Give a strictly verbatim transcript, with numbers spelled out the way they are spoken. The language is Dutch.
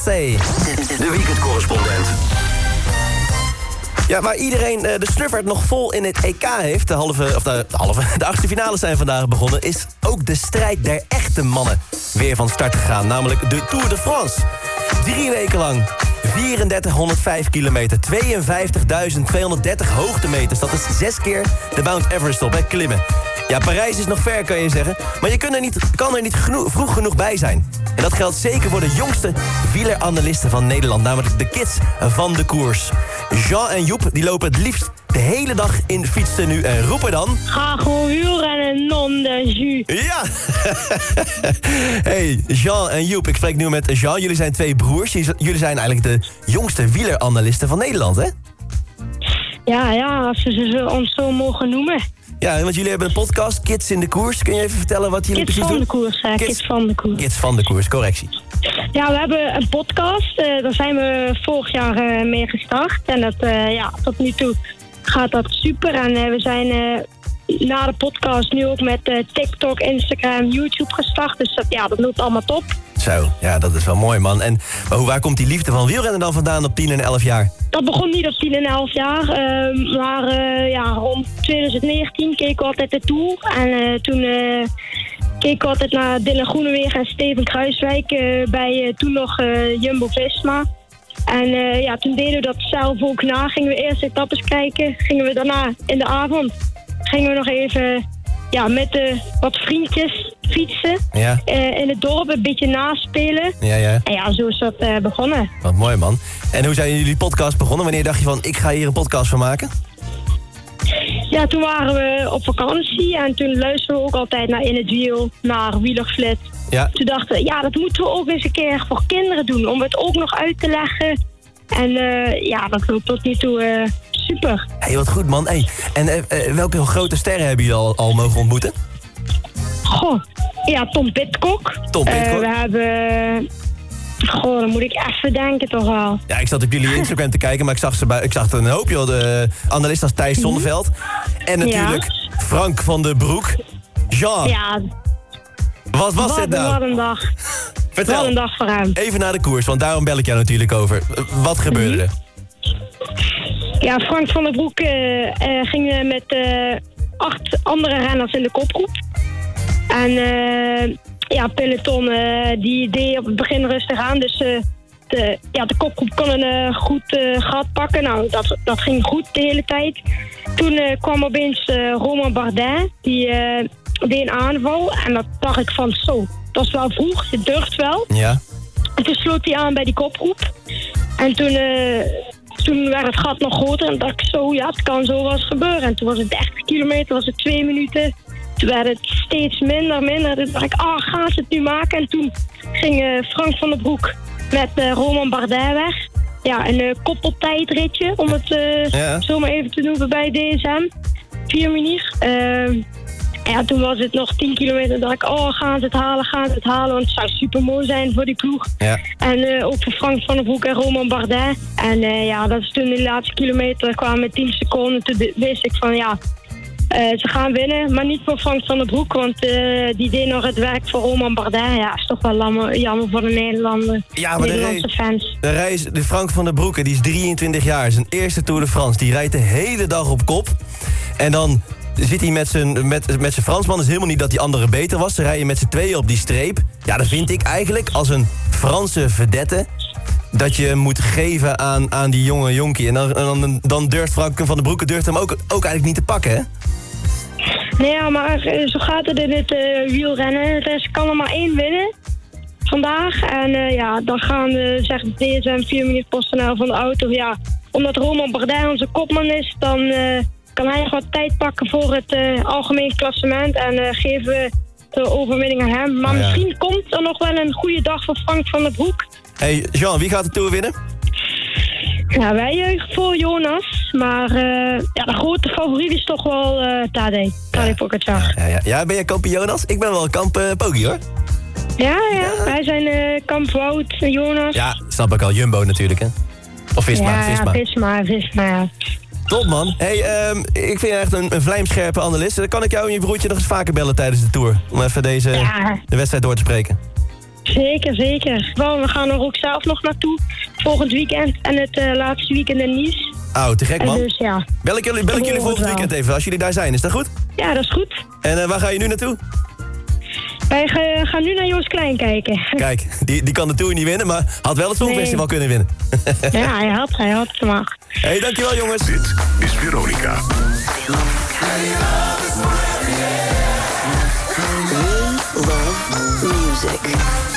Beyoncé. De weekendcorrespondent. Ja, waar iedereen uh, de snuffert nog vol in het E K heeft... de halve, of de, de halve, de achtste finales zijn vandaag begonnen... is ook de strijd der echte mannen weer van start gegaan. Namelijk de Tour de France. Drie weken lang, drieduizend kilometer, tweeënvijftigduizend tweehonderddertig hoogtemeters. Dat is zes keer de Mount Everest op, hè, klimmen. Ja, Parijs is nog ver, kan je zeggen. Maar je kan er niet, kan er niet geno- vroeg genoeg bij zijn. En dat geldt zeker voor de jongste wieleranalisten van Nederland. Namelijk de kids van de koers. Jean en Joep die lopen het liefst de hele dag in fietsen nu en roepen dan... Ga gewoon wielrennen, non de jus. Ja! Hey, Jean en Joep, ik spreek nu met Jean. Jullie zijn twee broers. Jullie zijn eigenlijk de jongste wieleranalisten van Nederland, hè? Ja, ja, als ze ze ons zo mogen noemen. Ja, want jullie hebben een podcast, Kids in de Koers. Kun je even vertellen wat jullie Kids precies doen? Kids van de Koers, ja, Kids, Kids van de Koers. Kids van de Koers, correctie. Ja, we hebben een podcast. Uh, daar zijn we vorig jaar uh, mee gestart. En dat, uh, ja, tot nu toe gaat dat super. En uh, we zijn uh, na de podcast nu ook met uh, TikTok, Instagram, YouTube gestart. Dus dat, ja, dat loopt allemaal top. Zo, ja, dat is wel mooi, man. En maar hoe, waar komt die liefde van wielrennen dan vandaan op tien en elf jaar? Dat begon niet op tien en elf jaar. Uh, maar uh, ja, rond twintig negentien keek ik altijd de Tour. En uh, toen uh, keek ik altijd naar Dylan Groenewegen en Steven Kruiswijk... Uh, bij uh, toen nog uh, Jumbo-Visma. En uh, ja, toen deden we dat zelf ook na. Gingen we eerst etappes kijken. Gingen we daarna in de avond. Gingen we nog even ja, met uh, wat vriendjes fietsen. Ja. Uh, in het dorp een beetje naspelen. Ja, ja. En ja, zo is dat uh, begonnen. Wat mooi, man. En hoe zijn jullie podcast begonnen? Wanneer dacht je van, ik ga hier een podcast van maken? Ja, toen waren we op vakantie en toen luisterden we ook altijd naar In het Wiel, naar Wielerflits. Ja. Toen dachten we, ja, dat moeten we ook eens een keer voor kinderen doen, om het ook nog uit te leggen. En uh, ja, dat loopt tot nu toe uh, super. Hé, hey, wat goed, man. Hey, en uh, uh, welke grote sterren hebben jullie al, al mogen ontmoeten? Goh, ja, Tom Pidcock. Tom Pidcock. Uh, we hebben... Goh, dan moet ik even denken toch wel. Ja, ik zat op jullie Instagram te kijken, maar ik zag, ze bij, ik zag er een hoop, joh. De analist als Thijs Zonneveld. En natuurlijk ja. Frank van den Broek. Jean. Ja. Wat was wat, dit nou? Wat een dag. Vertel. Wat een dag voor hem. Even naar de koers, want daarom bel ik jou natuurlijk over. Wat gebeurde er? Ja, Frank van den Broek uh, uh, ging met uh, acht andere renners in de kopgroep. En... Uh, Ja, peloton uh, die deed op het begin rustig aan. Dus uh, de, ja, de kopgroep kon een uh, goed uh, gat pakken. Nou, dat, dat ging goed de hele tijd. Toen uh, kwam opeens uh, Romain Bardet. Die uh, deed een aanval. En dat dacht ik van zo, dat is wel vroeg. Je durft wel. Ja. En toen sloot hij aan bij die kopgroep. En toen, uh, toen werd het gat nog groter. En dacht ik zo, ja, het kan zo wel eens gebeuren. En toen was het dertig kilometer, was het twee minuten... Toen werd het steeds minder, minder. Toen dacht ik, ah, oh, gaan ze het nu maken? En toen ging uh, Frank van den Broek met uh, Romain Bardet weg. Ja, een uh, koppeltijdritje, om het uh, ja. zo maar even te noemen bij D S M. Vier minuten. Uh, ja, toen was het nog tien kilometer. Toen dacht ik, oh, gaan ze het halen, gaan ze het halen. Want het zou super mooi zijn voor die ploeg. Ja. En uh, ook voor Frank van den Broek en Romain Bardet. En uh, ja, dat is toen de laatste kilometer kwamen met tien seconden. Toen wist ik van, ja... Uh, ze gaan winnen, maar niet voor Frank van den Broek, want uh, die deed nog het werk voor Romain Bardet. Ja, is toch wel jammer, jammer voor de Nederlander, ja, maar Nederlandse de fans. De reis, de Frank van den Broek, die is drieëntwintig jaar, zijn eerste Tour de France. Die rijdt de hele dag op kop. En dan zit hij met zijn, met, met zijn Fransman. Het is helemaal niet dat die andere beter was. Ze rijden met z'n tweeën op die streep. Ja, dat vind ik eigenlijk als een Franse vedette... dat je moet geven aan, aan die jonge jonkie. En dan, dan, dan durft Frank van den Broek durft hem ook, ook eigenlijk niet te pakken, hè? Nee, ja, maar zo gaat het in het uh, wielrennen. Er kan er maar één winnen vandaag. En uh, ja, dan gaan we, zegt D S M, vier minuten PostNL van de auto. Ja, omdat Romain Bardet onze kopman is, dan uh, kan hij nog wat tijd pakken voor het uh, algemeen klassement. En uh, geven we de overwinning aan hem. Maar oh, ja. misschien komt er nog wel een goede dag voor Frank van den Broek. Hey, Jean, wie gaat de Tour winnen? Ja, wij juichen voor Jonas. Maar uh, ja, de grote favoriet is toch wel uh, Tadej. Tadej Pogačar. Ja, ja, ja, ben jij kamp Jonas? Ik ben wel kamp uh, Pogi, hoor. Ja, ja, ja. Wij zijn uh, kamp Wout, Jonas. Ja, snap ik al. Jumbo natuurlijk, hè? Of Visma, ja, Visma. Ja, Visma, Visma, ja. Top, man. Hey, um, ik vind je echt een, een vlijmscherpe analist. Dan kan ik jou en je broertje nog eens vaker bellen tijdens de Tour. Om even deze, ja. de wedstrijd door te spreken. Zeker, zeker. Wel, we gaan er ook zelf nog naartoe. Volgend weekend en het uh, laatste weekend in Nice. Oh, te gek, man. En dus, ja. Bel ik jullie, bel ik jullie volgend weekend even, als jullie daar zijn. Is dat goed? Ja, dat is goed. En uh, waar ga je nu naartoe? Wij ga, gaan nu naar Joost Klein kijken. Kijk, die, die kan de Tour niet winnen, maar had wel het Songfestival nee. kunnen winnen. Ja, hij had, hij had het maar. Hé, hey, dankjewel jongens. Dit is Veronica. We love music.